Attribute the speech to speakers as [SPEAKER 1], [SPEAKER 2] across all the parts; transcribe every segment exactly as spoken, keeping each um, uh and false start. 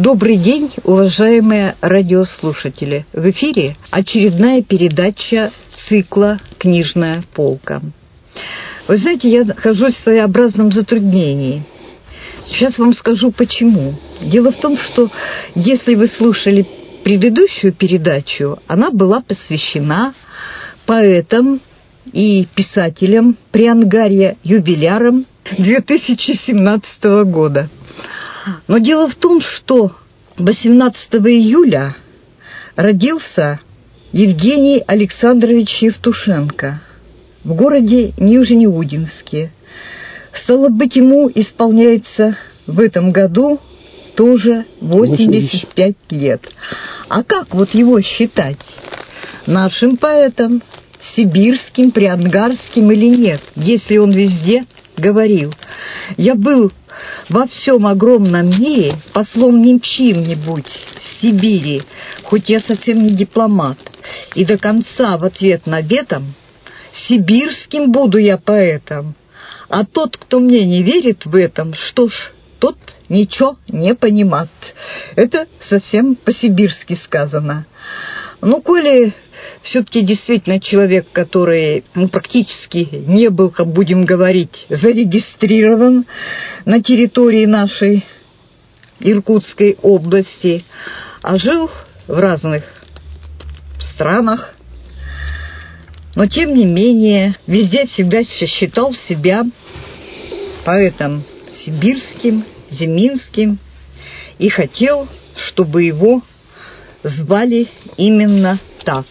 [SPEAKER 1] Добрый день, уважаемые радиослушатели. В эфире очередная передача цикла «Книжная полка». Вы знаете, я нахожусь в своеобразном затруднении. Сейчас вам скажу, почему. Дело в том, что если вы слушали предыдущую передачу, она была посвящена поэтам и писателям Приангарья-юбилярам две тысячи семнадцатого года. Но дело в том, что восемнадцатого июля родился Евгений Александрович Евтушенко в городе Нижнеудинске. Стало быть, ему исполняется в этом году тоже восемьдесят пять лет. А как вот его считать? Нашим поэтом, сибирским, приангарским или нет, если он везде говорил: «Я был во всем огромном мире послом не чьим-нибудь в Сибири, хоть я совсем не дипломат, и до конца в ответ наветом сибирским буду я поэтом. А тот, кто мне не верит в этом, что ж, тот ничего не понимает». Это совсем по-сибирски сказано. Ну, коли все-таки действительно человек, который ну, практически не был, как будем говорить, зарегистрирован на территории нашей Иркутской области, а жил в разных странах, но тем не менее везде всегда считал себя поэтом сибирским, зиминским и хотел, чтобы его звали именно так.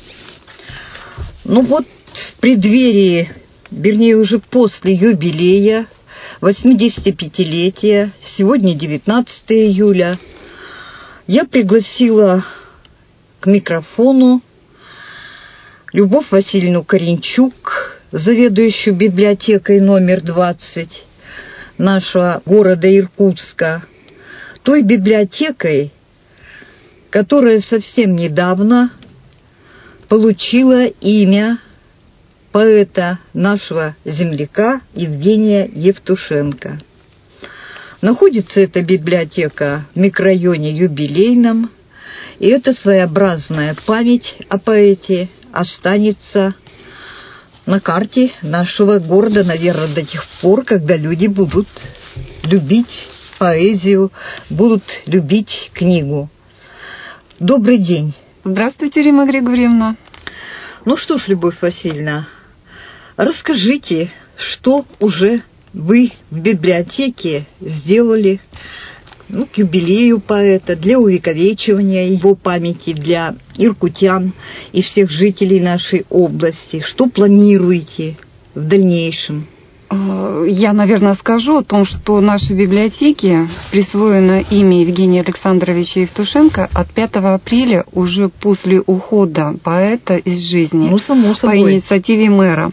[SPEAKER 1] Ну вот в преддверии, вернее уже после юбилея, восьмидесятипятилетия, сегодня девятнадцатого июля, я пригласила к микрофону Любовь Васильевну Коренчук, заведующую библиотекой номер двадцать нашего города Иркутска, той библиотекой, которая совсем недавно получила имя поэта нашего земляка Евгения Евтушенко. Находится эта библиотека в микрорайоне Юбилейном, и эта своеобразная память о поэте останется на карте нашего города, наверное, до тех пор, когда люди будут любить поэзию, будут любить книгу. Добрый день.
[SPEAKER 2] Здравствуйте, Римма Григорьевна.
[SPEAKER 1] Ну что ж, Любовь Васильевна, расскажите, что уже вы в библиотеке сделали ну, к юбилею поэта, для увековечивания его памяти, для иркутян и всех жителей нашей области. Что планируете в дальнейшем?
[SPEAKER 2] Я, наверное, скажу о том, что нашей библиотеке присвоено имя Евгения Александровича Евтушенко от пятого апреля, уже после ухода поэта из жизни,
[SPEAKER 1] ну, само собой,
[SPEAKER 2] по инициативе мэра.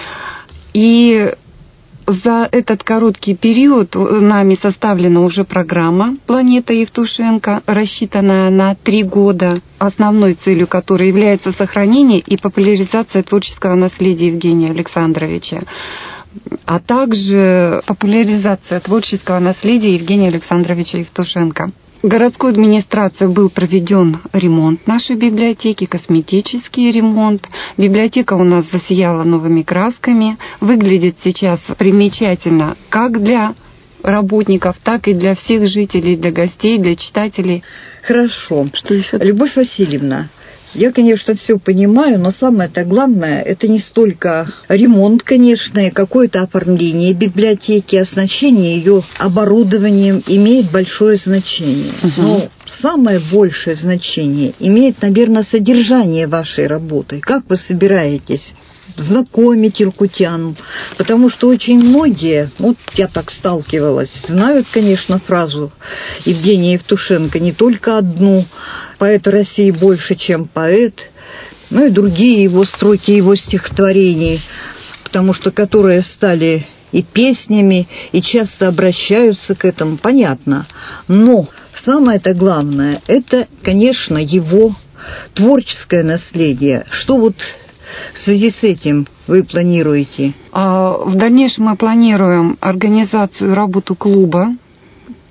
[SPEAKER 2] И за этот короткий период нами составлена уже программа «Планета Евтушенко», рассчитанная на три года, основной целью которой является сохранение и популяризация творческого наследия Евгения Александровича, а также популяризация творческого наследия Евгения Александровича Евтушенко. Городской администрацией был проведен ремонт нашей библиотеки, косметический ремонт. Библиотека у нас засияла новыми красками, выглядит сейчас примечательно как для работников, так и для всех жителей, для гостей, для читателей.
[SPEAKER 1] Хорошо. Что еще? Любовь Васильевна, я, конечно, все понимаю, но самое-то главное, это не столько ремонт, конечно, и какое-то оформление библиотеки, оснащение ее оборудованием имеет большое значение. Uh-huh. Но самое большее значение имеет, наверное, содержание вашей работы. Как вы собираетесь знакомить иркутян? Потому что очень многие, вот я так сталкивалась, знают, конечно, фразу Евгения Евтушенко, не только одну: «Поэт России больше, чем поэт», ну и другие его строки, его стихотворений, потому что которые стали и песнями, и часто обращаются к этому, понятно. Но самое-то главное, это, конечно, его творческое наследие. Что вот в связи с этим вы планируете?
[SPEAKER 2] В дальнейшем мы планируем организацию, работу клуба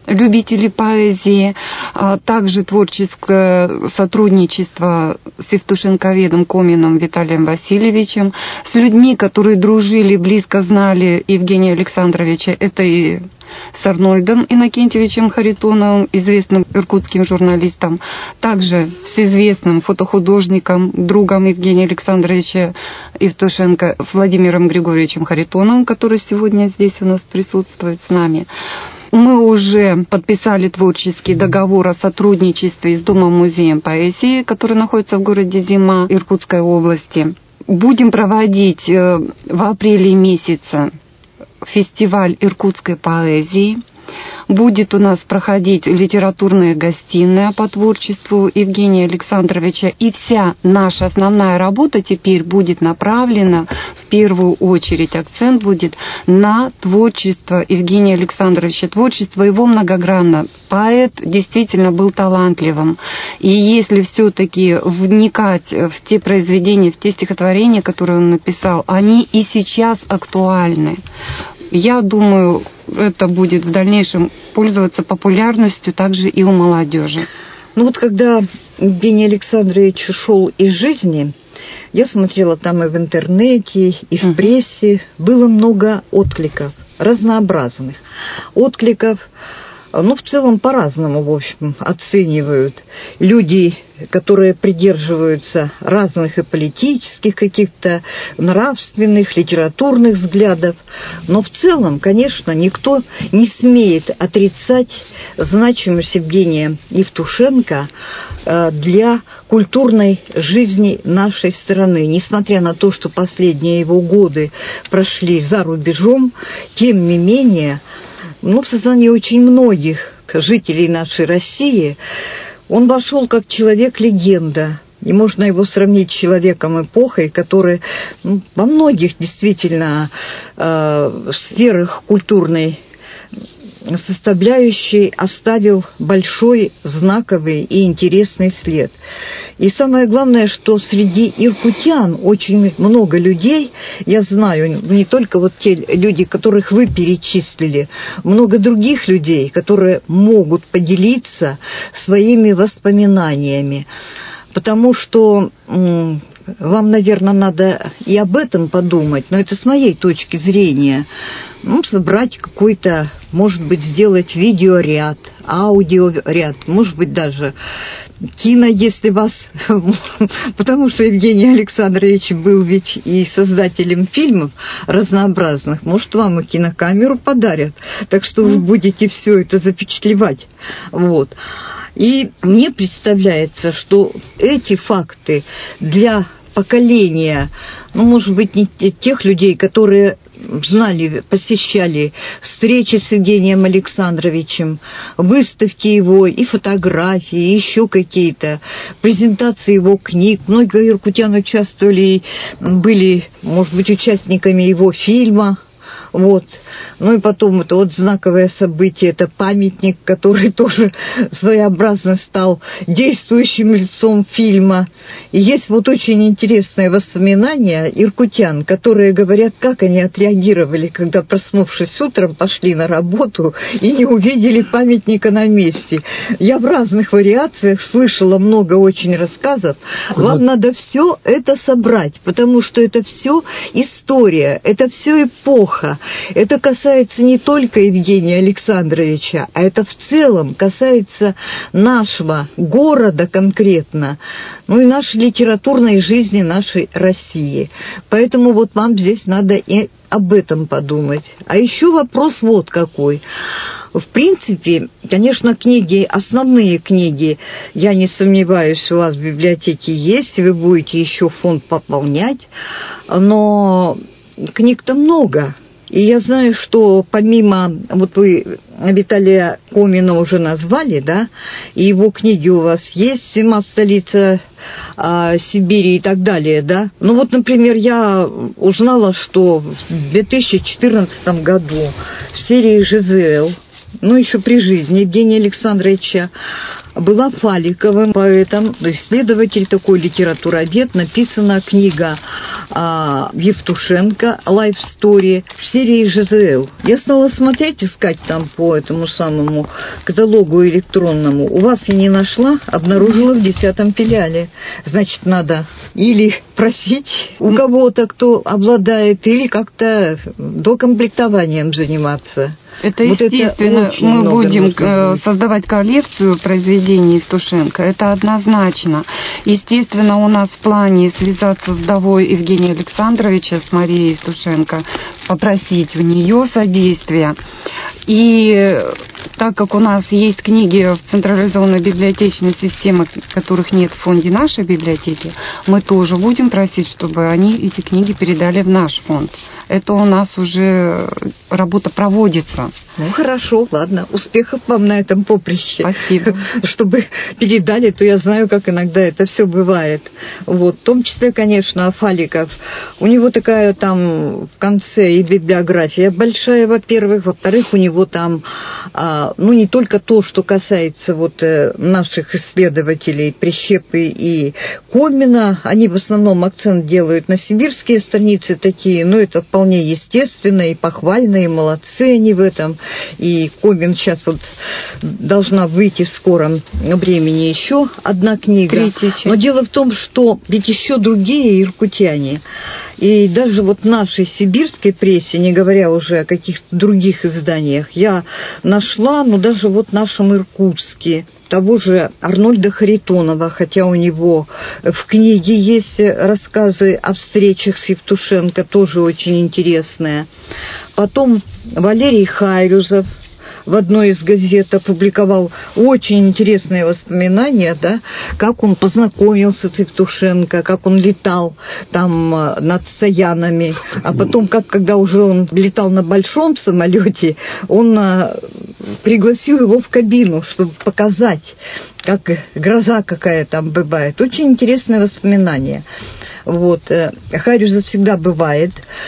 [SPEAKER 2] любителей поэзии, а также творческое сотрудничество с евтушенковедом Коминым Виталием Васильевичем, с людьми, которые дружили, близко знали Евгения Александровича. Это и с Арнольдом Иннокентьевичем Харитоновым, известным иркутским журналистом, также с известным фотохудожником, другом Евгения Александровича Евтушенко Владимиром Григорьевичем Харитоновым, который сегодня здесь у нас присутствует с нами. Мы уже подписали творческий договор о сотрудничестве с Домом-музеем поэзии, который находится в городе Зима Иркутской области. Будем проводить в апреле месяце фестиваль иркутской поэзии. Будет у нас проходить литературная гостиная по творчеству Евгения Александровича. И вся наша основная работа теперь будет направлена, в первую очередь акцент будет на творчество Евгения Александровича. Творчество его многогранно. Поэт действительно был талантливым. И если все-таки вникать в те произведения, в те стихотворения, которые он написал, они и сейчас актуальны. Я думаю, это будет в дальнейшем пользоваться популярностью также и у молодежи.
[SPEAKER 1] Ну вот когда Евгений Александрович ушел из жизни, я смотрела там и в интернете, и в прессе, было много откликов, разнообразных откликов. Ну, в целом, по-разному, в общем, оценивают люди, которые придерживаются разных и политических, каких-то нравственных, литературных взглядов. Но в целом, конечно, никто не смеет отрицать значимость Евгения Евтушенко для культурной жизни нашей страны. Несмотря на то, что последние его годы прошли за рубежом, тем не менее, ну, в сознании очень многих жителей нашей России он вошел как человек-легенда. И можно его сравнить с человеком-эпохой, который, ну, во многих действительно э, сферах культурной составляющей оставил большой, знаковый и интересный след. И самое главное, что среди иркутян очень много людей, я знаю, не только вот те люди, которых вы перечислили, много других людей, которые могут поделиться своими воспоминаниями. Потому что м- вам, наверное, надо и об этом подумать, но это с моей точки зрения. Ну, собрать какой-то, может быть, сделать видеоряд, аудиоряд, может быть, даже кино, если вас... Потому что Евгений Александрович был ведь и создателем фильмов разнообразных. Может, вам и кинокамеру подарят, так что вы будете все это запечатлевать. Вот. И мне представляется, что эти факты для поколения, ну, может быть, не тех людей, которые знали, посещали встречи с Евгением Александровичем, выставки его, и фотографии, и еще какие-то презентации его книг. Многие иркутян участвовали, были, может быть, участниками его фильма. Вот. Ну и потом это вот знаковое событие, это памятник, который тоже своеобразно стал действующим лицом фильма. И есть вот очень интересные воспоминания иркутян, которые говорят, как они отреагировали, когда, проснувшись утром, пошли на работу и не увидели памятника на месте. Я в разных вариациях слышала много очень рассказов. Вам вот надо все это собрать, потому что это все история, это все эпоха. Это касается не только Евгения Александровича, а это в целом касается нашего города конкретно, ну и нашей литературной жизни нашей России. Поэтому вот вам здесь надо и об этом подумать. А еще вопрос вот какой. В принципе, конечно, книги, основные книги, я не сомневаюсь, у вас в библиотеке есть, и вы будете еще фонд пополнять, но книг-то много. И я знаю, что помимо, вот вы Виталия Комина уже назвали, да, и его книги у вас есть, «Зима, столица а, Сибири» и так далее, да. Ну вот, например, я узнала, что в две тысячи четырнадцатом году в серии «Жизель», ну еще при жизни Евгения Александровича, была Фаликовым поэтом, исследователь такой, литературовед, написана книга а, Евтушенко «Life Story» в серии «ЖЗЛ». Я стала смотреть, искать там по этому самому каталогу электронному. У вас я не нашла, обнаружила в десятом филиале. Значит, надо или просить у кого-то, кто обладает, или как-то докомплектованием заниматься.
[SPEAKER 2] Это вот естественно, это мы будем создавать коллекцию произведений Евтушенко, это однозначно. Естественно, у нас в плане связаться с вдовой Евгения Александровича, с Марией Евтушенко, попросить в нее содействия. И так как у нас есть книги в централизованной библиотечной системе, которых нет в фонде нашей библиотеки, мы тоже будем просить, чтобы они эти книги передали в наш фонд. Это у нас уже работа проводится.
[SPEAKER 1] Ну, хорошо, ладно. Успехов вам на этом поприще.
[SPEAKER 2] Спасибо.
[SPEAKER 1] Чтобы передали, то я знаю, как иногда это все бывает. Вот. В том числе, конечно, Афаликов. У него такая там в конце и библиография большая, во-первых. Во-вторых, у него там, а, ну, не только то, что касается вот наших исследователей Прищепы и Комина. Они в основном акцент делают на сибирские страницы такие, но это вполне естественно и похвально, и молодцы они в этом. И Комин сейчас вот должна выйти в скором времени еще одна книга.
[SPEAKER 2] Третья.
[SPEAKER 1] Но дело в том, что ведь еще другие иркутяне, и даже вот в нашей сибирской прессе, не говоря уже о каких-то других изданиях, я нашла, ну даже вот в нашем Иркутске, того же Арнольда Харитонова, хотя у него в книге есть рассказы о встречах с Евтушенко, тоже очень интересные. Потом Валерий Хайрюзов в одной из газет опубликовал очень интересные воспоминания, да, как он познакомился с Евтушенко, как он летал там над Саянами, а потом, как когда уже он летал на большом самолете, он а, пригласил его в кабину, чтобы показать, как гроза какая там бывает. Очень интересные воспоминания. Вот. Хайрюзов всегда бывает,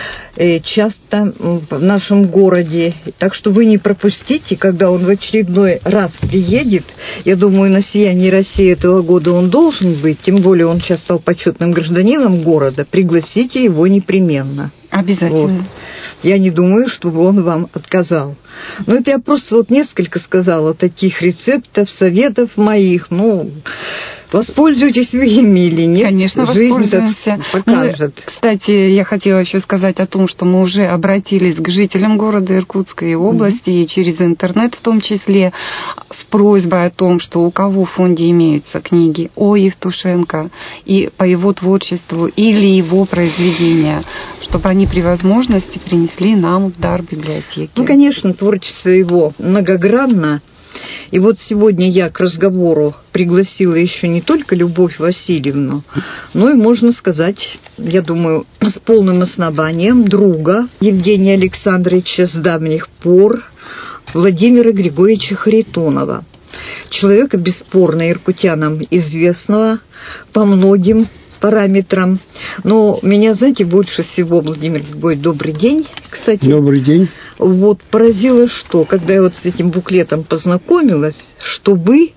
[SPEAKER 1] часто в нашем городе, так что вы не пропустите, когда он в очередной раз приедет. Я думаю, на «Сиянии России» этого года он должен быть, тем более он сейчас стал почетным гражданином города, пригласите его непременно.
[SPEAKER 2] Обязательно.
[SPEAKER 1] Вот. Я не думаю, чтобы он вам отказал. Но это я просто вот несколько сказала таких рецептов, советов моих. Ну, воспользуйтесь вы ими или нет.
[SPEAKER 2] Конечно,
[SPEAKER 1] жизнь
[SPEAKER 2] воспользуемся.
[SPEAKER 1] покажет.
[SPEAKER 2] Мы, кстати, я хотела еще сказать о том, что мы уже обратились к жителям города Иркутска и области, mm-hmm. и через интернет в том числе, с просьбой о том, что у кого в фонде имеются книги о Евтушенко и по его творчеству или его произведения, чтобы они при возможности принесли нам в дар библиотеки.
[SPEAKER 1] Ну, конечно, творчество его многогранно. И вот сегодня я к разговору пригласила еще не только Любовь Васильевну, но и, можно сказать, я думаю, с полным основанием друга Евгения Александровича с давних пор, Владимира Григорьевича Харитонова. Человека, бесспорно, иркутянам известного по многим параметрам. Но меня, знаете, больше всего, Владимир Григорьевич, добрый день, кстати.
[SPEAKER 3] Добрый день.
[SPEAKER 1] Вот поразило, что, когда я вот с этим буклетом познакомилась, что вы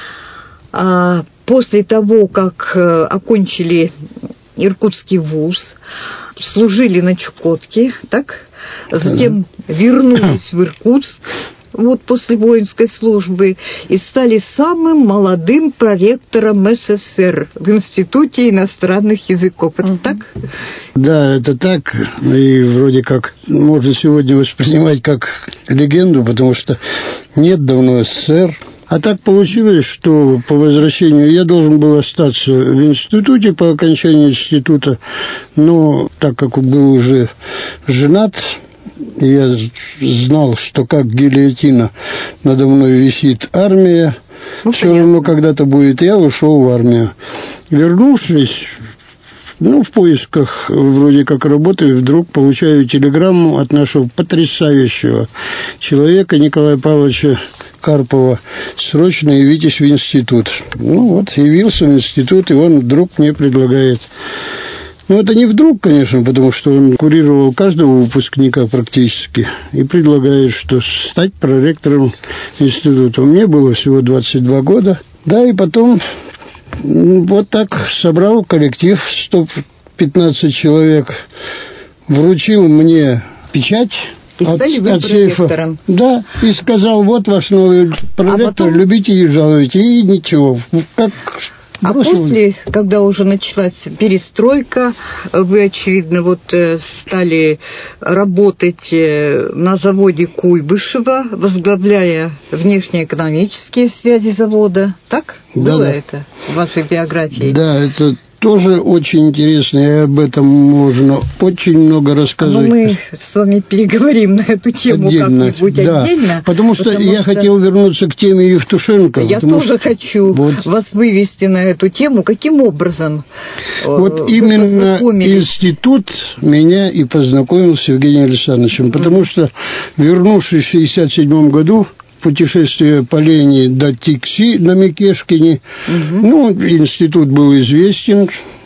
[SPEAKER 1] а, после того, как а, окончили Иркутский вуз, служили на Чукотке, так, затем вернулись в Иркутск, вот после воинской службы, и стали самым молодым проректором СССР в Институте иностранных языков. Это так?
[SPEAKER 3] Да, это так. И вроде как можно сегодня воспринимать как легенду, потому что нет давно СССР. А так получилось, что по возвращению я должен был остаться в институте по окончании института, но так как был уже женат, я знал, что как гильотина надо мной висит армия, ну, все понятно. Равно когда-то будет, я ушел в армию. Вернувшись, ну, в поисках вроде как работы, вдруг получаю телеграмму от нашего потрясающего человека Николая Павловича Карпова: срочно явитесь в институт. Ну вот, явился в институт, и он вдруг мне предлагает. Ну, это не вдруг, конечно, потому что он курировал каждого выпускника практически и предлагает, что стать проректором института. Мне было всего двадцать два года. Да, и потом вот так собрал коллектив сто пятнадцать человек вручил мне печать.
[SPEAKER 1] И стали вы проректором.
[SPEAKER 3] Да, и сказал, вот ваш новый проректор, а потом... любите и жалуйте, и ничего. Как...
[SPEAKER 1] А бросил. После, когда уже началась перестройка, вы, очевидно, вот стали работать на заводе Куйбышева, возглавляя внешнеэкономические связи завода. Так?
[SPEAKER 3] Да,
[SPEAKER 1] было
[SPEAKER 3] да.
[SPEAKER 1] это в вашей биографии?
[SPEAKER 3] Да, это тоже очень интересно, и об этом можно очень много рассказывать.
[SPEAKER 1] Но мы с вами переговорим на эту тему отдельно, как-нибудь да. отдельно.
[SPEAKER 3] Потому что потому я что... хотел вернуться к теме Евтушенко.
[SPEAKER 1] Я тоже
[SPEAKER 3] что...
[SPEAKER 1] хочу вот... вас вывести на эту тему. Каким образом?
[SPEAKER 3] Вот именно институт меня и познакомил с Евгением Александровичем, mm-hmm. потому что, вернувшись в шестьдесят седьмом году, путешествие по Лене до Тикси на Микешкине. Угу. Ну, институт был известен,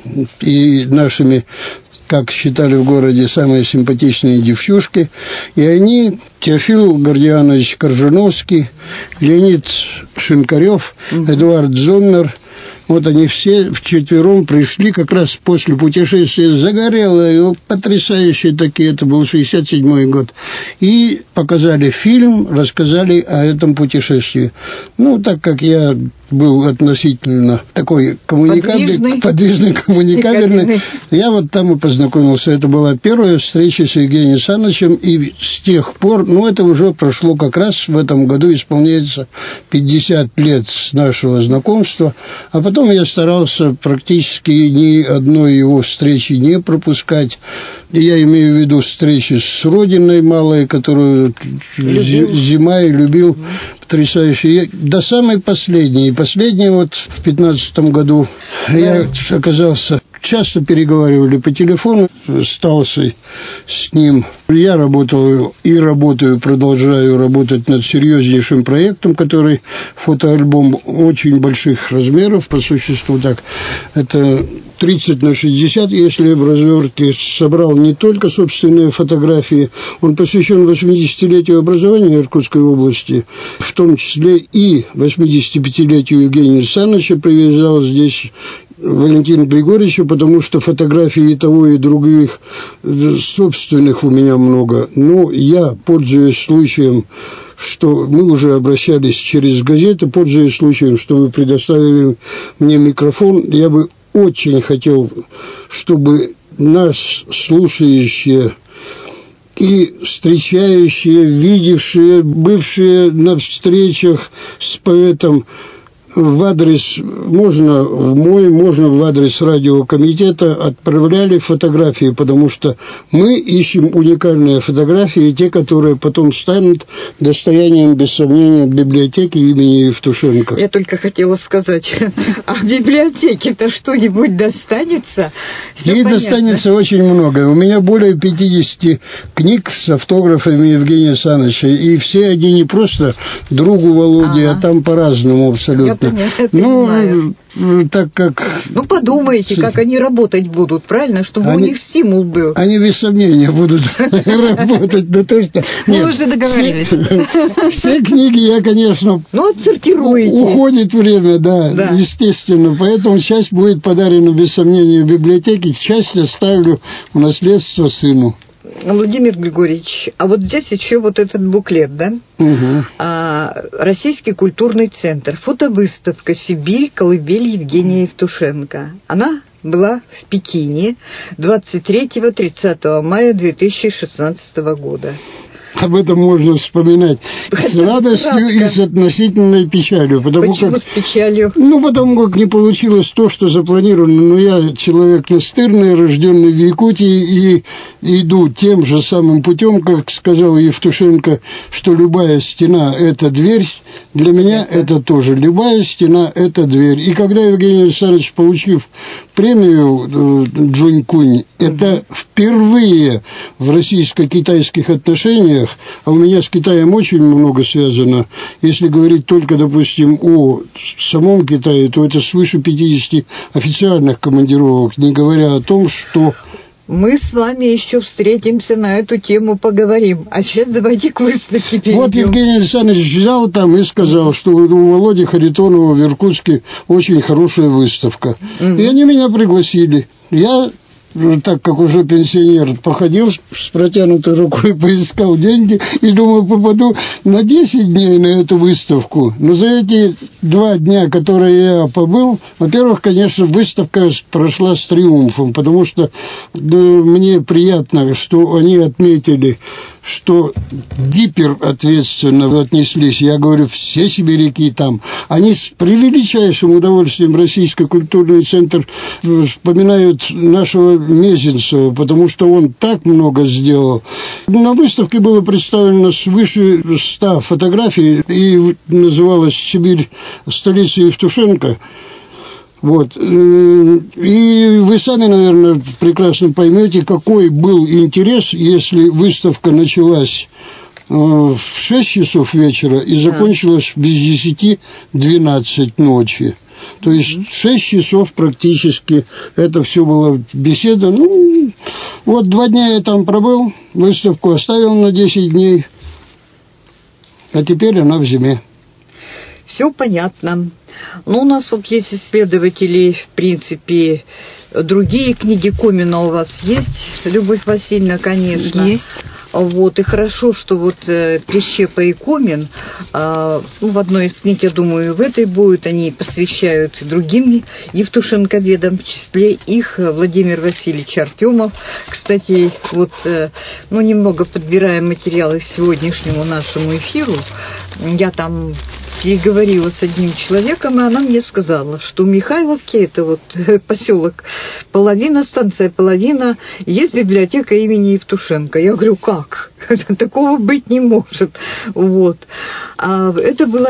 [SPEAKER 3] и нашими, как считали в городе, самые симпатичные девчушки. И они, Теофил Гордианович Коржуновский, Леонид Шинкарев, угу. Эдуард Зоммер, вот они все вчетвером пришли как раз после путешествия загорелые, потрясающие такие, это был шестьдесят седьмой год, и показали фильм, рассказали о этом путешествии. Ну, так как я был относительно такой коммуникабельный, подвижный, коммуникабельный, я вот там и познакомился. Это была первая встреча с Евгением Александровичем, и с тех пор, ну, это уже прошло как раз в этом году, исполняется пятьдесят лет с нашего знакомства, а потом я старался практически ни одной его встречи не пропускать. Я имею в виду встречи с Родиной малой, которую любил. Зима и любил, потрясающе. До самой последней. Последней вот в пятнадцатом году да. я оказался... Часто переговаривали по телефону с Талсой, с ним. Я работал и работаю, продолжаю работать над серьезнейшим проектом, который фотоальбом очень больших размеров, по существу так. Это тридцать на шестьдесят, если в развертке собрал не только собственные фотографии, он посвящен восьмидесятилетию образования Иркутской области, в том числе и восьмидесятипятилетию Евгения Александровича, привязал здесь Валентина Григорьевича, потому что фотографий и того, и других собственных у меня много. Но я, пользуясь случаем, что мы уже обращались через газеты, пользуясь случаем, что вы предоставили мне микрофон, я бы очень хотел, чтобы нас слушающие и встречающие, видевшие, бывшие на встречах с поэтом, в адрес, можно в мой, можно в адрес радиокомитета отправляли фотографии, потому что мы ищем уникальные фотографии, те, которые потом станут достоянием, без сомнения, библиотеки имени Евтушенко.
[SPEAKER 1] Я только хотела сказать, а в библиотеке-то что-нибудь достанется?
[SPEAKER 3] Ей достанется очень много. У меня более пятидесяти книг с автографами Евгения Александровича, и все они не просто другу Володе, ага. а там по-разному абсолютно.
[SPEAKER 1] Понятно,
[SPEAKER 3] ну,
[SPEAKER 1] знаю.
[SPEAKER 3] так как...
[SPEAKER 1] Ну, подумайте, как они работать будут, правильно? Чтобы они, у них стимул был.
[SPEAKER 3] Они без сомнения будут работать на то, что...
[SPEAKER 1] Мы уже договорились.
[SPEAKER 3] Все книги я, конечно...
[SPEAKER 1] Ну, отсортируете.
[SPEAKER 3] Уходит время, да, естественно. Поэтому часть будет подарена, без сомнения, в библиотеке, часть оставлю в наследство сыну.
[SPEAKER 1] Владимир Григорьевич, а вот здесь еще вот этот буклет, да?
[SPEAKER 3] Угу.
[SPEAKER 1] А, Российский культурный центр. Фотовыставка «Сибирь. Колыбель Евгения Евтушенко». Она была в Пекине двадцать третьего — тридцатого мая две тысячи шестнадцатого года.
[SPEAKER 3] Об этом можно вспоминать с радостью и с относительной печалью. Потому
[SPEAKER 1] Почему
[SPEAKER 3] как,
[SPEAKER 1] с печалью?
[SPEAKER 3] Ну, потому как не получилось то, что запланировано. Но я человек настырный, рожденный в Якутии, и иду тем же самым путем, как сказал Евтушенко, что любая стена – это дверь. Для меня это тоже. Любая стена – это дверь. И когда Евгений Александрович, получив премию Джунь-Кунь, это впервые в российско-китайских отношениях, а у меня с Китаем очень много связано, если говорить только, допустим, о самом Китае, то это свыше пятидесяти официальных командировок, не говоря о том, что...
[SPEAKER 1] Мы с вами еще встретимся, на эту тему поговорим. А сейчас давайте к выставке перейдем.
[SPEAKER 3] Вот Евгений Александрович взял там и сказал, что у Володи Харитонова в Иркутске очень хорошая выставка. Mm-hmm. И они меня пригласили. Я так как уже пенсионер, походил с протянутой рукой, поискал деньги и думаю, попаду на десять дней на эту выставку. Но за эти два дня, которые я побыл, во-первых, конечно, выставка прошла с триумфом, потому что да, мне приятно, что они отметили, что гиперответственно отнеслись. Я говорю, все сибиряки там. Они с превеличайшим удовольствием Российский культурный центр вспоминают нашего Мезенцева, потому что он так много сделал. На выставке было представлено свыше ста фотографий, и называлась «Сибирь, столица Евтушенко». Вот. И вы сами, наверное, прекрасно поймете, какой был интерес, если выставка началась в шесть часов вечера и закончилась без десяти двенадцать ночи. То есть шесть часов практически это все было беседа. Ну, вот два дня я там пробыл, выставку оставил на десять дней, а теперь она в зиме.
[SPEAKER 1] Все понятно. Ну, у нас вот есть исследователи, в принципе, другие книги Комина у вас есть, Любовь Васильевна, конечно.
[SPEAKER 2] Есть.
[SPEAKER 1] Вот, и хорошо, что вот э, Прищепа и Комин, э, ну, в одной из книг, я думаю, в этой будет, они посвящают другим евтушенковедам, в числе их Владимир Васильевич Артемов. Кстати, вот, э, ну, немного подбирая материалы к сегодняшнему нашему эфиру, я там переговорила с одним человеком, и она мне сказала, что в Михайловке, это вот поселок Половина, станция Половина, есть библиотека имени Евтушенко. Я говорю, как? Такого быть не может. Вот. А это была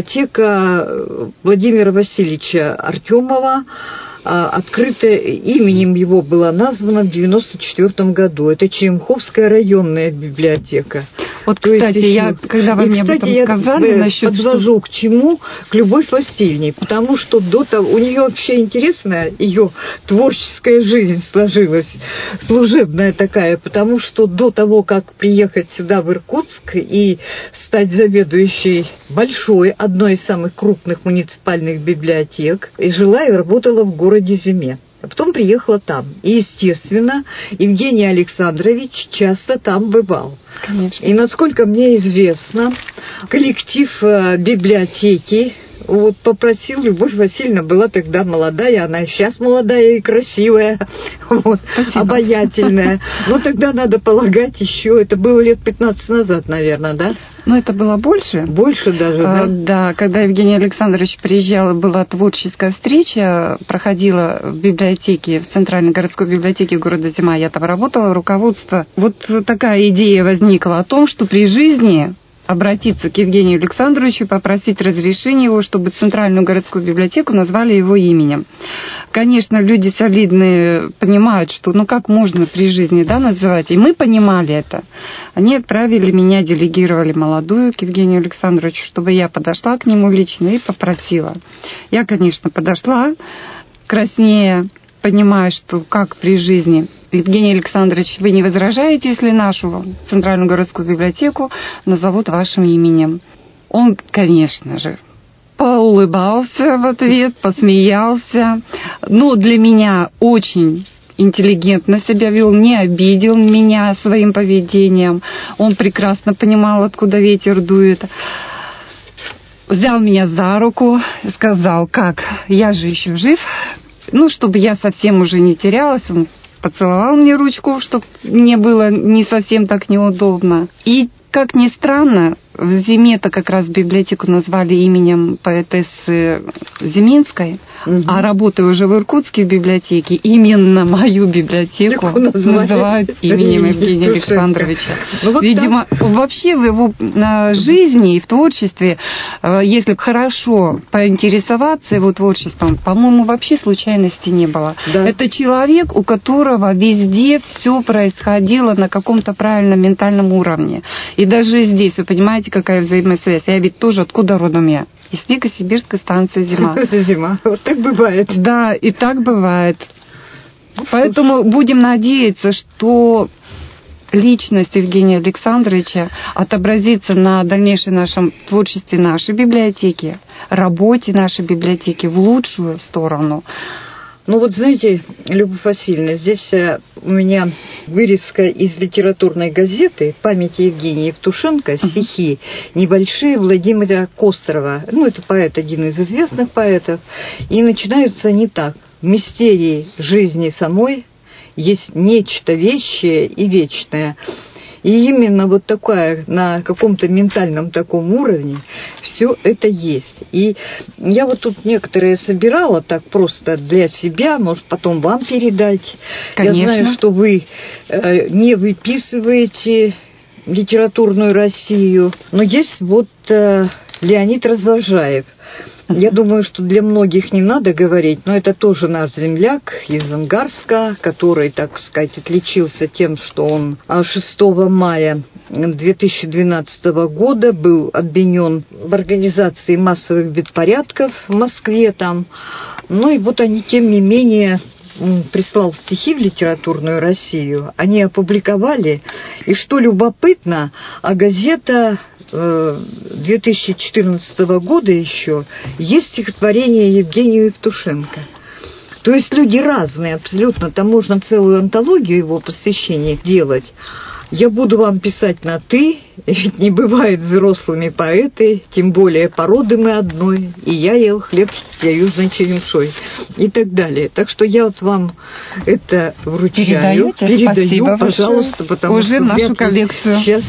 [SPEAKER 1] библиотека Владимира Васильевича Артемова, открытая, именем его была названа в девяносто четвёртом году. Это Черемховская районная библиотека.
[SPEAKER 2] Вот,
[SPEAKER 1] То
[SPEAKER 2] кстати,
[SPEAKER 1] есть,
[SPEAKER 2] я, когда вы
[SPEAKER 1] и,
[SPEAKER 2] мне
[SPEAKER 1] кстати,
[SPEAKER 2] об этом сказали,
[SPEAKER 1] я
[SPEAKER 2] насчет...
[SPEAKER 1] подвожу что... к чему? К Любовь Васильевне, потому что до того, у нее вообще интересная ее творческая жизнь сложилась, служебная такая, потому что до того, как приехать сюда, в Иркутск, и стать заведующей большой, одной из самых крупных муниципальных библиотек, и жила и работала в городе Зиме. А потом приехала там. И, естественно, Евгений Александрович часто там бывал.
[SPEAKER 2] Конечно.
[SPEAKER 1] И, насколько мне известно, коллектив библиотеки вот попросил, Любовь Васильевна была тогда молодая, она и сейчас молодая и красивая, вот, обаятельная. Но тогда, надо полагать, еще, это было лет пятнадцать назад, наверное, да?
[SPEAKER 2] Ну, это было больше.
[SPEAKER 1] Больше даже, да?
[SPEAKER 2] А, да, когда Евгений Александрович приезжал, была творческая встреча, проходила в библиотеке, в Центральной городской библиотеке города Зима, я там работала, руководство. Вот такая идея возникла о том, что при жизни обратиться к Евгению Александровичу и попросить разрешения его, чтобы Центральную городскую библиотеку назвали его именем. Конечно, люди солидные понимают, что ну как можно при жизни, да, называть, и мы понимали это. Они отправили меня, делегировали молодую к Евгению Александровичу, чтобы я подошла к нему лично и попросила. Я, конечно, подошла, краснея, понимая, что как при жизни. Евгений Александрович, вы не возражаете, если нашу Центральную городскую библиотеку назовут вашим именем? Он, конечно же, поулыбался в ответ, посмеялся, но для меня очень интеллигентно себя вел, не обидел меня своим поведением. Он прекрасно понимал, откуда ветер дует. Взял меня за руку, сказал, как, я же еще жив, ну, чтобы я совсем уже не терялась, он поцеловал мне ручку, чтобы мне было не совсем так неудобно. И, как ни странно, в Зиме-то как раз библиотеку назвали именем поэтессы Зиминской, угу. А работая уже в Иркутской библиотеке, именно мою библиотеку называют именем Евгения Александровича. Ну, вот видимо, так. Вообще в его жизни и в творчестве, если бы хорошо поинтересоваться его творчеством, по-моему, вообще случайности не было. Да. Это человек, у которого везде все происходило на каком-то правильном ментальном уровне. И даже здесь, вы понимаете, какая взаимосвязь. Я ведь тоже откуда родом я? Из Пико-Сибирской станции «Зима».
[SPEAKER 1] Зима. Вот так бывает.
[SPEAKER 2] Да, и так бывает. Поэтому будем надеяться, что личность Евгения Александровича отобразится на дальнейшем нашем творчестве нашей библиотеки, работе нашей библиотеки в лучшую сторону.
[SPEAKER 1] Ну вот знаете, Любовь Васильевна, здесь у меня вырезка из литературной газеты «Память Евгения Евтушенко», стихи небольшие Владимира Кострова. Ну, это поэт, один из известных поэтов. И начинаются они так. В мистерии жизни самой есть нечто вещее и вечное. И именно вот такое, на каком-то ментальном таком уровне, все это есть. И я вот тут некоторые собирала так просто для себя, может, потом вам передать.
[SPEAKER 2] Конечно.
[SPEAKER 1] Я знаю, что вы э, не выписываете литературную Россию, но есть вот э, Леонид Развожаев. Я думаю, что для многих не надо говорить, но это тоже наш земляк из Ангарска, который, так сказать, отличился тем, что он шестого мая две тысячи двенадцатого года был обвинен в организации массовых беспорядков в Москве там. Ну и вот они, тем не менее, прислал стихи в литературную Россию, они опубликовали, и что любопытно, а газета две тысячи четырнадцатого года еще есть стихотворение Евгения Евтушенко. То есть люди разные абсолютно, там можно целую антологию его посвящения делать. Я буду вам писать на «ты», ведь не бывают взрослыми поэты, тем более породы мы одной, и я ел хлеб с южной черемшой и так далее. Так что я вот вам это вручаю,
[SPEAKER 2] Передаете?
[SPEAKER 1] передаю,
[SPEAKER 2] Спасибо
[SPEAKER 1] пожалуйста,
[SPEAKER 2] большое.
[SPEAKER 1] потому
[SPEAKER 2] Уже
[SPEAKER 1] что
[SPEAKER 2] нашу коллекцию.
[SPEAKER 1] Сейчас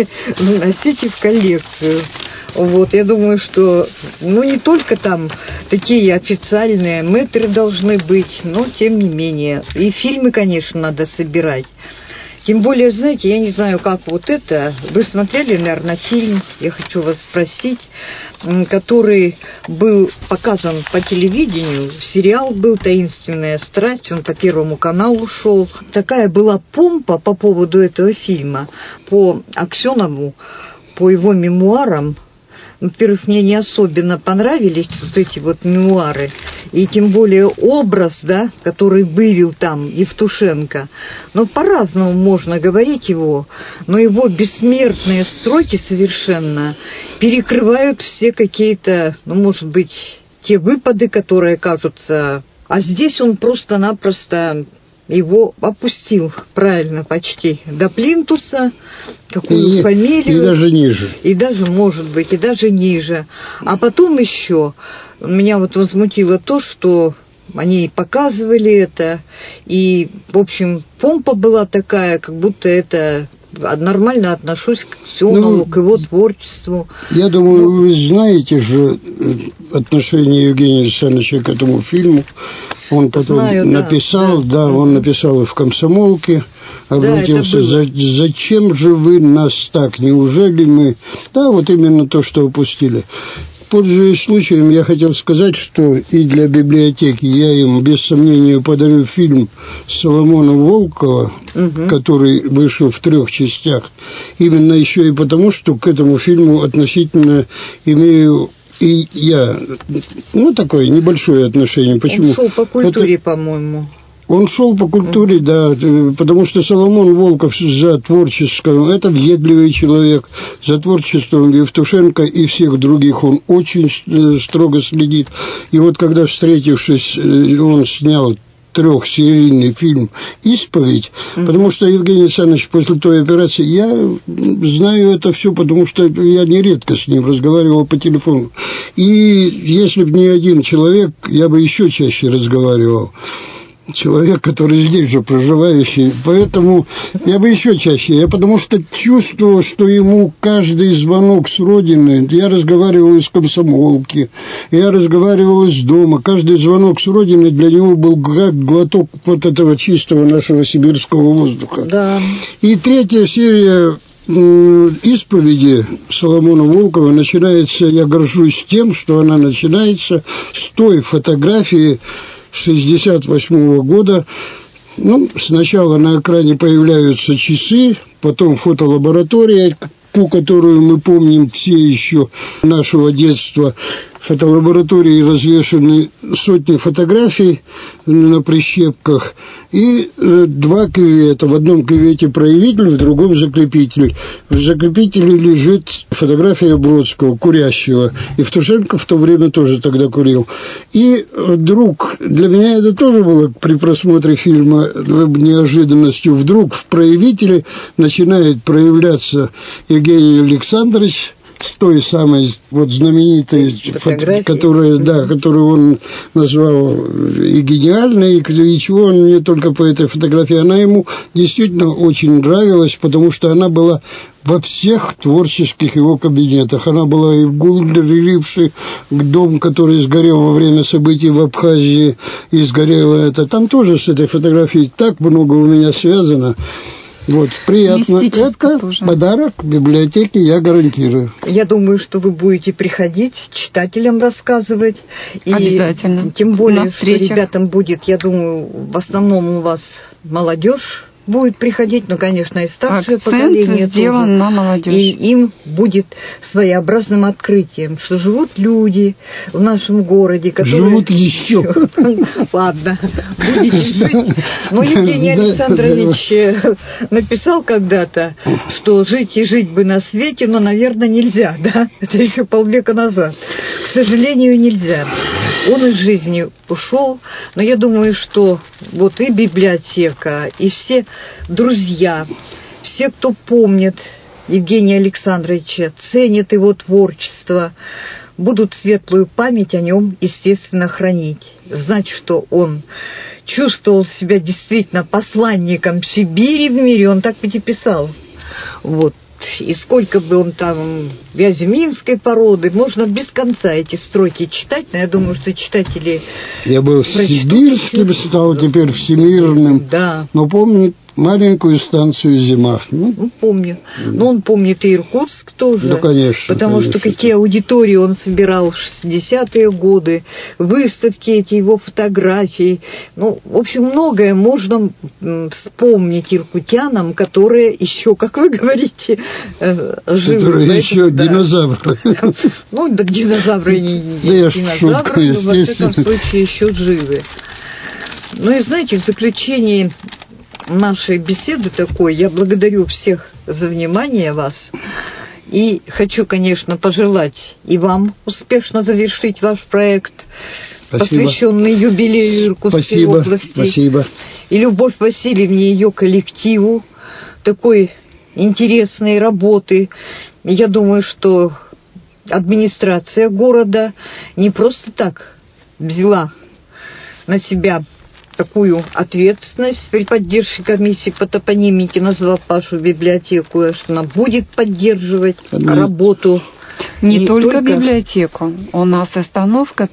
[SPEAKER 1] носите в коллекцию. Вот, я думаю, что, ну, не только там такие официальные мэтры должны быть, но тем не менее. И фильмы, конечно, надо собирать. Тем более, знаете, я не знаю, как вот это... Вы смотрели, наверное, фильм, я хочу вас спросить, который был показан по телевидению, сериал был «Таинственная страсть», он по Первому каналу шел. Такая была помпа по поводу этого фильма, по Аксенову, по его мемуарам. Во-первых, мне не особенно понравились вот эти вот мемуары, и тем более образ, да, который вывел там Евтушенко. Но по-разному можно говорить его, но его бессмертные строки совершенно перекрывают все какие-то, ну, может быть, те выпады, которые кажутся... А здесь он просто-напросто... его опустил, правильно, почти до плинтуса, какую
[SPEAKER 3] и,
[SPEAKER 1] фамилию.
[SPEAKER 3] И даже ниже.
[SPEAKER 1] И даже, может быть, и даже ниже. А потом еще меня вот возмутило то, что они показывали это, и, в общем, помпа была такая, как будто это... Нормально отношусь к Аксенову, ну, к его творчеству.
[SPEAKER 3] Я думаю, ну, вы знаете же отношение Евгения Александровича к этому фильму. Он потом
[SPEAKER 1] знаю,
[SPEAKER 3] написал, да, да, да, он написал и в «Комсомолке», обратился, да, за, зачем же вы нас так, неужели мы... Да, вот именно то, что упустили. Пользуясь случаем, я хотел сказать, что и для библиотеки я им, без сомнения, подарю фильм Соломона Волкова, угу. который вышел в трех частях. Именно еще и потому, что к этому фильму относительно имею и я, ну, такое небольшое отношение. Почему?
[SPEAKER 1] Он шел по культуре,
[SPEAKER 3] Это...
[SPEAKER 1] по-моему.
[SPEAKER 3] Он шел по культуре, да, потому что Соломон Волков за творчеством, это въедливый человек, за творчеством Евтушенко и всех других он очень строго следит. И вот когда, встретившись, он снял трехсерийный фильм «Исповедь», mm-hmm. потому что Евгений Александрович после той операции, я знаю это все, потому что я нередко с ним разговаривал по телефону. И если бы не один человек, я бы еще чаще разговаривал. Человек, который здесь же проживающий, поэтому я бы еще чаще, я потому что чувствовал, что ему каждый звонок с родины, я разговаривал из комсомолки, я разговаривал из дома, каждый звонок с родины для него был как глоток вот этого чистого нашего сибирского воздуха.
[SPEAKER 1] Да.
[SPEAKER 3] И третья серия «Исповеди» Соломона Волкова начинается, я горжусь тем, что она начинается с той фотографии шестьдесят восьмого года. Ну, сначала на экране появляются часы, потом фотолаборатория, ту, которую мы помним все еще нашего детства. фотолаборатории развешаны сотни фотографий на прищепках и два кювета. В одном кювете проявитель, в другом закрепитель. В закрепителе лежит фотография Бродского, курящего. Евтушенко в то время тоже тогда курил. И вдруг, для меня это тоже было при просмотре фильма неожиданностью, вдруг в проявителе начинает проявляться Евгений Александрович с той самой вот знаменитой фотографией, которая, да, которую он назвал и гениальной, и чего он не только по этой фотографии, она ему действительно очень нравилась, потому что она была во всех творческих его кабинетах. Она была и в Гулдере-Липше, дом, который сгорел во время событий в Абхазии, и сгорело это. Там тоже с этой фотографией так много у меня связано. Вот, приятно. Это тоже подарок библиотеке, я гарантирую.
[SPEAKER 1] Я думаю, что вы будете приходить, читателям рассказывать. И
[SPEAKER 2] обязательно.
[SPEAKER 1] Тем более, что ребятам будет, я думаю, в основном у вас молодежь будет приходить, ну, конечно, и старшее
[SPEAKER 2] Акцент
[SPEAKER 1] поколение
[SPEAKER 2] сделан
[SPEAKER 1] тоже.
[SPEAKER 2] на молодежь.
[SPEAKER 1] И им будет своеобразным открытием, что живут люди в нашем городе, которые...
[SPEAKER 3] Живут еще.
[SPEAKER 1] Ладно, будете жить. Но Евгений Александрович написал когда-то, что жить и жить бы на свете, но, наверное, нельзя, да? Это еще полвека назад. К сожалению, нельзя. Он из жизни ушел, но я думаю, что вот и библиотека, и все друзья, все, кто помнит Евгения Александровича, ценит его творчество, будут светлую память о нем, естественно, хранить. Знать, что он чувствовал себя действительно посланником Сибири в мире, он так ведь и писал. Вот. И сколько бы он там вяземинской породы, можно без конца эти строки читать, но я думаю, что читатели...
[SPEAKER 3] Я был сибирским, стал теперь всемирным,
[SPEAKER 1] да.
[SPEAKER 3] Но помнит маленькую станцию «Зима». Ну,
[SPEAKER 1] ну помню. Да. Но он помнит и Иркутск тоже.
[SPEAKER 3] Да, конечно.
[SPEAKER 1] Потому
[SPEAKER 3] конечно.
[SPEAKER 1] что какие аудитории он собирал в шестидесятые годы, выставки эти, его фотографии. Ну, в общем, многое можно вспомнить иркутянам, которые еще, как вы говорите, живы.
[SPEAKER 3] Которые еще
[SPEAKER 1] да.
[SPEAKER 3] динозавры.
[SPEAKER 1] Ну, да динозавры не
[SPEAKER 3] да
[SPEAKER 1] динозавры, но во всяком случае еще живы. Ну и знаете, в заключении нашей беседы такой, я благодарю всех за внимание вас и хочу, конечно, пожелать и вам успешно завершить ваш проект, спасибо. Посвященный юбилею Иркутской
[SPEAKER 3] спасибо.
[SPEAKER 1] области.
[SPEAKER 3] Спасибо. И
[SPEAKER 1] Любовь Васильевне и ее коллективу такой интересной работы. Я думаю, что администрация города не просто так взяла на себя такую ответственность при поддержке комиссии по топонимике, назвав вашу библиотеку, что она будет поддерживать Нет. работу.
[SPEAKER 2] Не, не только, только библиотеку. У нас остановка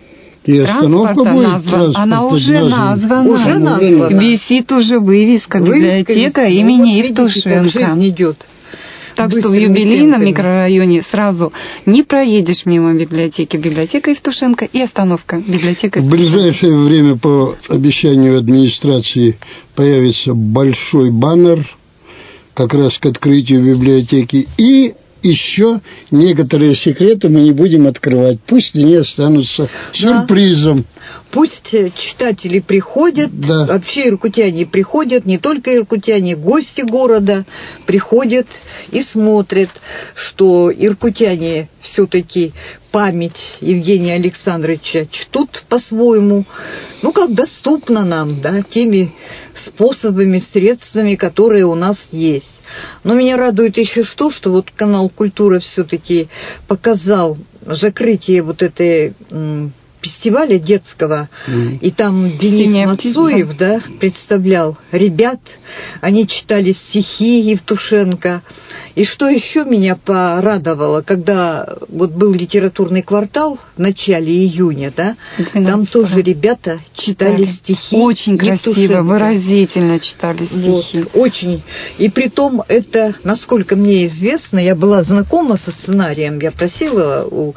[SPEAKER 3] и остановка будет
[SPEAKER 2] назван. Она уже названа.
[SPEAKER 1] Уже названа.
[SPEAKER 2] Висит уже вывеска, вывеска библиотека висит. Имени вот, Евтушенко.
[SPEAKER 1] Жизнь идет.
[SPEAKER 2] Так что в юбилейном микрорайоне сразу не проедешь мимо библиотеки. Библиотека Евтушенко и остановка библиотека Евтушенко.
[SPEAKER 3] В ближайшее время, по обещанию администрации, появится большой баннер как раз к открытию библиотеки. И еще некоторые секреты мы не будем открывать. Пусть они останутся да. сюрпризом.
[SPEAKER 1] Пусть читатели приходят,
[SPEAKER 3] да.
[SPEAKER 1] вообще иркутяне приходят, не только иркутяне, гости города приходят и смотрят, что иркутяне все-таки память Евгения Александровича чтут по-своему, ну, как доступно нам, да, теми способами, средствами, которые у нас есть. Но меня радует еще что, что вот канал «Культура» все-таки показал закрытие вот этой м, фестиваля детского, mm. и там Денис Мацуев, да, представлял ребят, они читали стихи Евтушенко. И что еще меня порадовало, когда вот был литературный квартал в начале июня, да, там тоже ребята читали, читали. стихи
[SPEAKER 2] Очень красиво, выразительно читали стихи.
[SPEAKER 1] Вот, очень. И притом это, насколько мне известно, я была знакома со сценарием, я просила у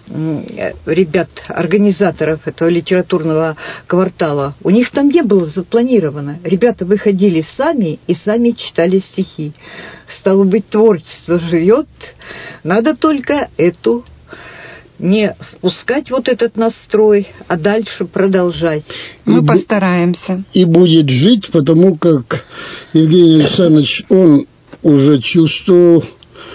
[SPEAKER 1] ребят, организаторов этого литературного квартала, у них там не было запланировано. Ребята выходили сами и сами читали стихи. Стало быть, творчество живет, надо только эту не спускать вот этот настрой, а дальше продолжать.
[SPEAKER 2] Мы
[SPEAKER 3] И
[SPEAKER 2] постараемся.
[SPEAKER 3] И будет жить, потому как Евгений Александрович, он уже чувствовал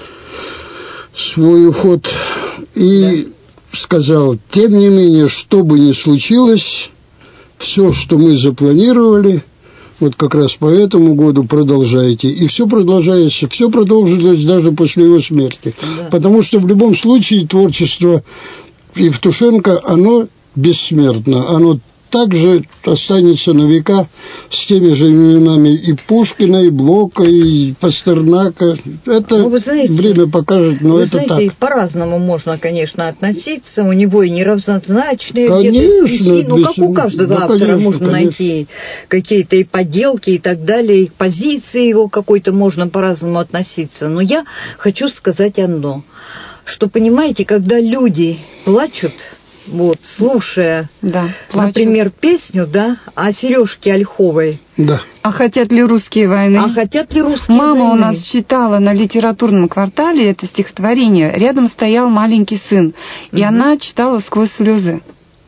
[SPEAKER 3] свой уход и да. сказал, тем не менее, что бы ни случилось, все, что мы запланировали, вот как раз по этому году продолжайте. И все продолжается, все продолжилось даже после его смерти. Да. Потому что в любом случае творчество Евтушенко, оно бессмертно. Оно также останется на века с теми же именами и Пушкина, и Блока, и Пастернака. Это ну, вы знаете, время покажет, но
[SPEAKER 1] вы
[SPEAKER 3] это
[SPEAKER 1] знаете,
[SPEAKER 3] так.
[SPEAKER 1] По-разному можно, конечно, относиться. У него и неравнозначные где-то стихи. Ну, как у каждого ну, автора конечно, можно конечно. найти какие-то и подделки и так далее, и к позиции его какой-то можно по-разному относиться. Но я хочу сказать одно, что, понимаете, когда люди плачут, вот, слушая, да, например, песню, да, о Сережке Ольховой.
[SPEAKER 3] Да.
[SPEAKER 2] А хотят ли русские войны?
[SPEAKER 1] А хотят ли русские
[SPEAKER 2] Мама
[SPEAKER 1] войны?
[SPEAKER 2] у нас читала на литературном квартале это стихотворение. Рядом стоял маленький сын, и угу. она читала сквозь слезы.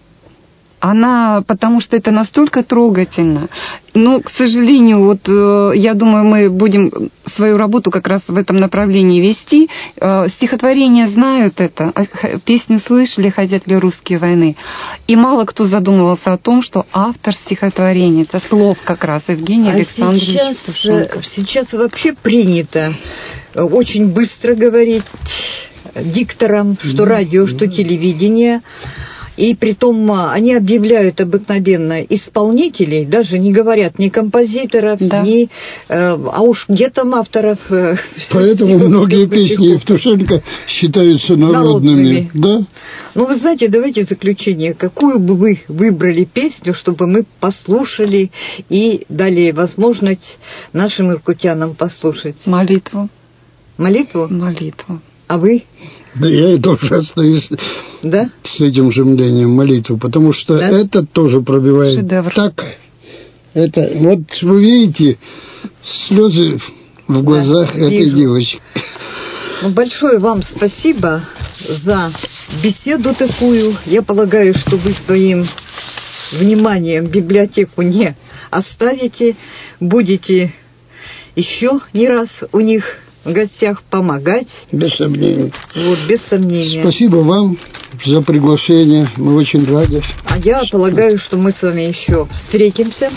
[SPEAKER 2] Она, потому что это настолько трогательно. Но, к сожалению, вот я думаю, мы будем свою работу как раз в этом направлении вести. Стихотворения знают это, песню слышали, хотят ли русские войны. И мало кто задумывался о том, что автор стихотворения, это слов как раз Евгений а Александрович
[SPEAKER 1] сейчас,
[SPEAKER 2] Евтушенко.
[SPEAKER 1] Сейчас вообще принято очень быстро говорить дикторам, что радио, что телевидение. И притом они объявляют обыкновенно исполнителей, даже не говорят ни композиторов, да. ни... А уж где там авторов...
[SPEAKER 3] Поэтому многие песни Евтушенко считаются народными. народными. Да?
[SPEAKER 1] Ну, вы знаете, давайте заключение. Какую бы вы выбрали песню, чтобы мы послушали и дали возможность нашим иркутянам послушать?
[SPEAKER 2] Молитву.
[SPEAKER 1] Молитву?
[SPEAKER 2] Молитву.
[SPEAKER 1] А вы?
[SPEAKER 3] Да я и тоже остаюсь
[SPEAKER 1] да?
[SPEAKER 3] с этим же мнением, молитву, потому что да? это тоже пробивает
[SPEAKER 2] шедевр.
[SPEAKER 3] Так, это, вот вы видите слезы в глазах да, этой вижу. девочки.
[SPEAKER 1] Ну, большое вам спасибо за беседу такую. Я полагаю, что вы своим вниманием библиотеку не оставите, будете еще не раз у них в гостях помогать.
[SPEAKER 3] Без сомнений.
[SPEAKER 1] Вот, без сомнения.
[SPEAKER 3] Спасибо вам за приглашение. Мы очень рады.
[SPEAKER 1] А я полагаю, что мы с вами еще встретимся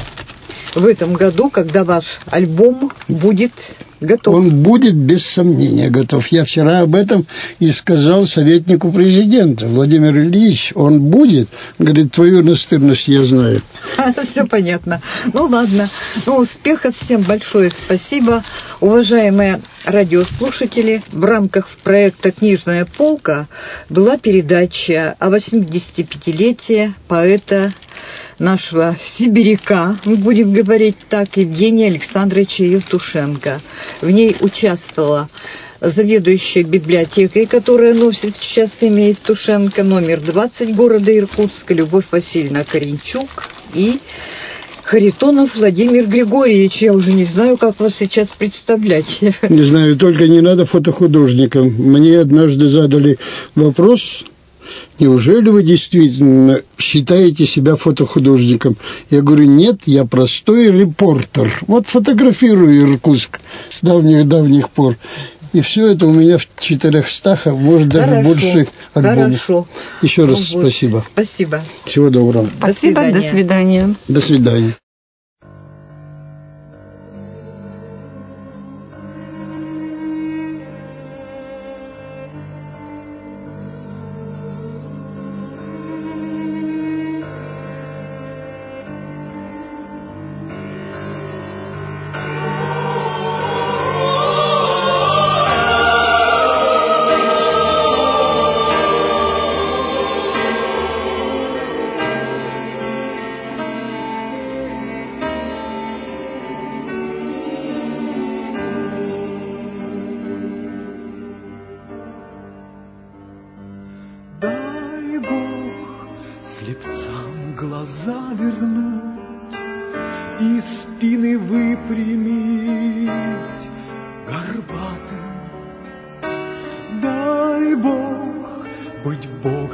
[SPEAKER 1] в этом году, когда ваш альбом будет готов.
[SPEAKER 3] Он будет без сомнения готов. Я вчера об этом и сказал советнику президента. Владимир Ильич, он будет. Говорит, твою настырность я знаю.
[SPEAKER 1] Все понятно. Ну ладно. Ну, успехов всем большое спасибо. Уважаемые радиослушатели, в рамках проекта «Книжная полка» была передача о восьмидесятипятилетии поэта нашего сибиряка, мы будем говорить так, Евгения Александровича Евтушенко. В ней участвовала заведующая библиотекой, которая носит сейчас имя Евтушенко, номер двадцать города Иркутска, Любовь Васильевна Коренчук и Харитонов Владимир Григорьевич. Я уже не знаю, как вас сейчас представлять.
[SPEAKER 3] Не знаю, только не надо фотохудожником. Мне однажды задали вопрос: неужели вы действительно считаете себя фотохудожником? Я говорю, нет, я простой репортер. Вот фотографирую Иркутск с давних-давних пор. И все это у меня в четырехстах, а может даже хорошо, больше альбомов.
[SPEAKER 1] Хорошо.
[SPEAKER 3] Еще раз ну, спасибо.
[SPEAKER 1] Спасибо.
[SPEAKER 3] Всего доброго.
[SPEAKER 2] Спасибо, до свидания.
[SPEAKER 3] До свидания.
[SPEAKER 4] Дай Бог быть Богом.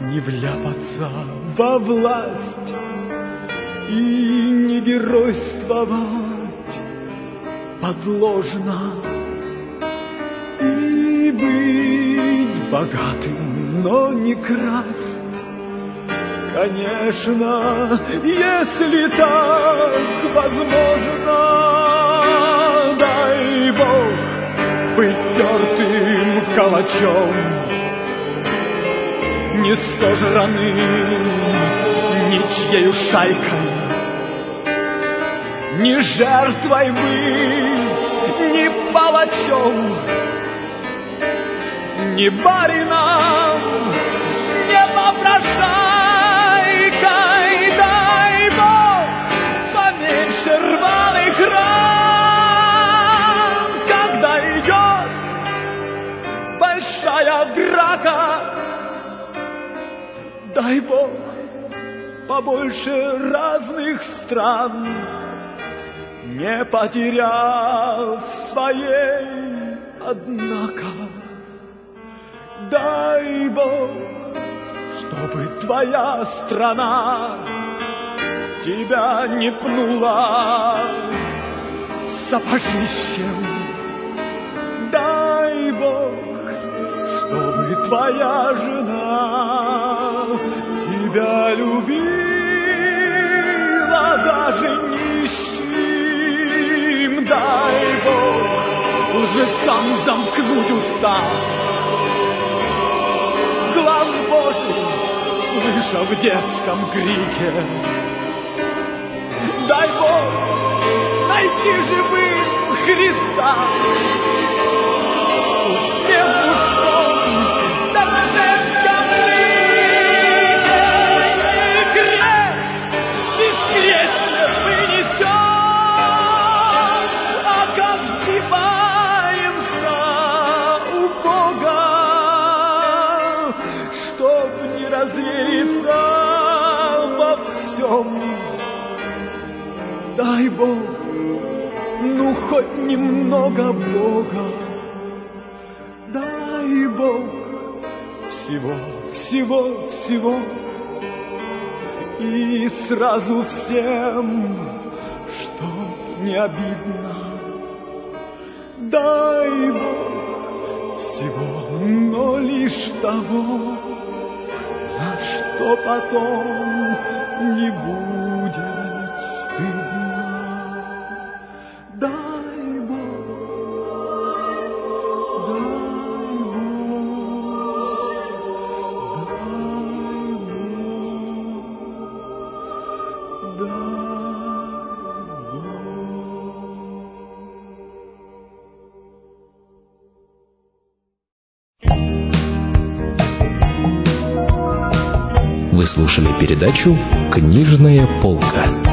[SPEAKER 4] не вляпаться во власть и не геройствовать подложно, и быть богатым, но не красть. Конечно, если так возможно, дай Бог быть тертым калачом, не сожранным ничьею шайкой, не жертвой быть, не палачом, не барином, не попрошайкой. Дай Бог поменьше рваных ран, когда идет большая драка. Дай Бог побольше разных стран, не потеряв своей, однако. Дай Бог, чтобы твоя страна тебя не пнула сапожищем. Дай Бог, чтобы твоя жена тебя любила даже нищим. Дай Бог лжецам замкнуть уста, глаз Божий слыша в детском крике. Дай Бог найти живым Христа, успев душом, да в женском лике. И крест бескрестие вынесет, а как сдеваемся у Бога, чтоб не развеяться во всем. Дай Бог, ну хоть немного Бога. Дай Бог всего, всего, всего, и сразу всем, чтоб не обидно. Дай Бог всего, но лишь того, за что потом не будет стыдно. Дай Бог, дай Бог, дай Бог, дай
[SPEAKER 5] Вы слушали передачу «Книжная полка».